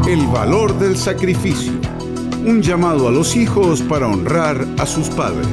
El valor del sacrificio. Un llamado a los hijos para honrar a sus padres.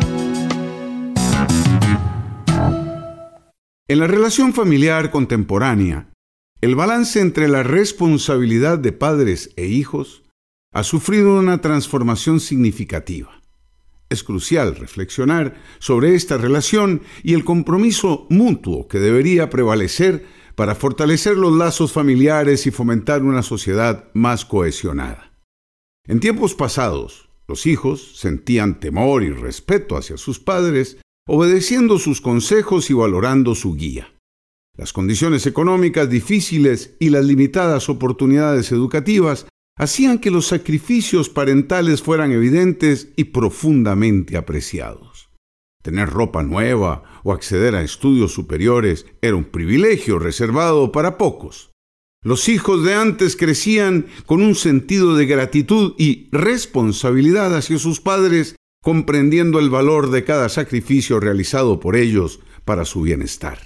En la relación familiar contemporánea, el balance entre la responsabilidad de padres e hijos ha sufrido una transformación significativa. Es crucial reflexionar sobre esta relación y el compromiso mutuo que debería prevalecer para fortalecer los lazos familiares y fomentar una sociedad más cohesionada. En tiempos pasados, los hijos sentían temor y respeto hacia sus padres, obedeciendo sus consejos y valorando su guía. Las condiciones económicas difíciles y las limitadas oportunidades educativas hacían que los sacrificios parentales fueran evidentes y profundamente apreciados. Tener ropa nueva o acceder a estudios superiores era un privilegio reservado para pocos. Los hijos de antes crecían con un sentido de gratitud y responsabilidad hacia sus padres, comprendiendo el valor de cada sacrificio realizado por ellos para su bienestar.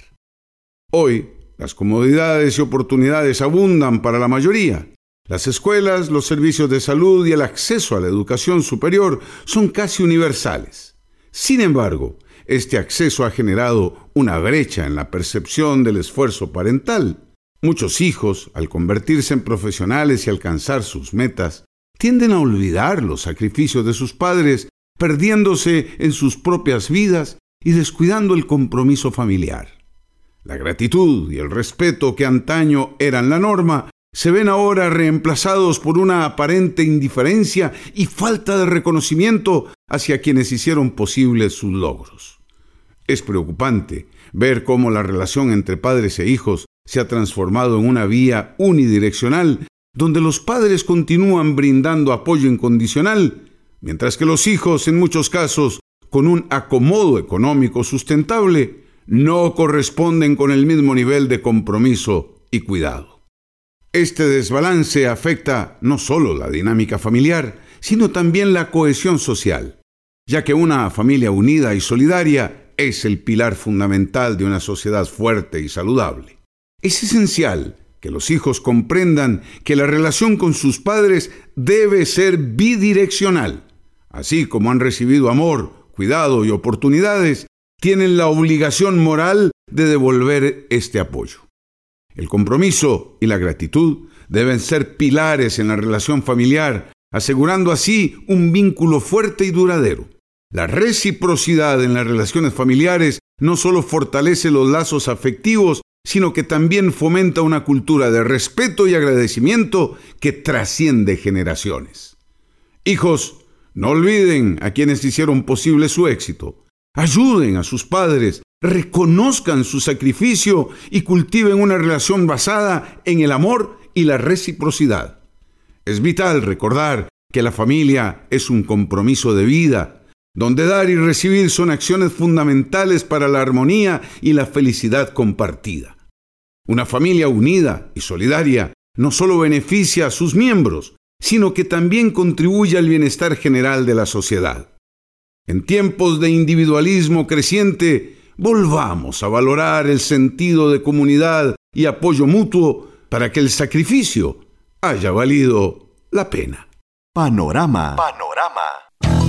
Hoy, las comodidades y oportunidades abundan para la mayoría. Las escuelas, los servicios de salud y el acceso a la educación superior son casi universales. Sin embargo, este acceso ha generado una brecha en la percepción del esfuerzo parental. Muchos hijos, al convertirse en profesionales y alcanzar sus metas, tienden a olvidar los sacrificios de sus padres, perdiéndose en sus propias vidas y descuidando el compromiso familiar. La gratitud y el respeto que antaño eran la norma se ven ahora reemplazados por una aparente indiferencia y falta de reconocimiento hacia quienes hicieron posibles sus logros. Es preocupante ver cómo la relación entre padres e hijos se ha transformado en una vía unidireccional, donde los padres continúan brindando apoyo incondicional, mientras que los hijos, en muchos casos, con un acomodo económico sustentable, no corresponden con el mismo nivel de compromiso y cuidado. Este desbalance afecta no solo la dinámica familiar, sino también la cohesión social, ya que una familia unida y solidaria es el pilar fundamental de una sociedad fuerte y saludable. Es esencial que los hijos comprendan que la relación con sus padres debe ser bidireccional. Así como han recibido amor, cuidado y oportunidades, tienen la obligación moral de devolver este apoyo. El compromiso y la gratitud deben ser pilares en la relación familiar, asegurando así un vínculo fuerte y duradero. La reciprocidad en las relaciones familiares no solo fortalece los lazos afectivos, sino que también fomenta una cultura de respeto y agradecimiento que trasciende generaciones. Hijos, no olviden a quienes hicieron posible su éxito. Ayuden a sus padres, reconozcan su sacrificio y cultiven una relación basada en el amor y la reciprocidad. Es vital recordar que la familia es un compromiso de vida, donde dar y recibir son acciones fundamentales para la armonía y la felicidad compartida. Una familia unida y solidaria no solo beneficia a sus miembros, sino que también contribuye al bienestar general de la sociedad. En tiempos de individualismo creciente, volvamos a valorar el sentido de comunidad y apoyo mutuo para que el sacrificio haya valido la pena. Panorama.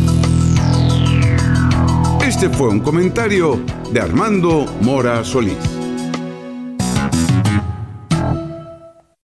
Este fue un comentario de Armando Mora Solís.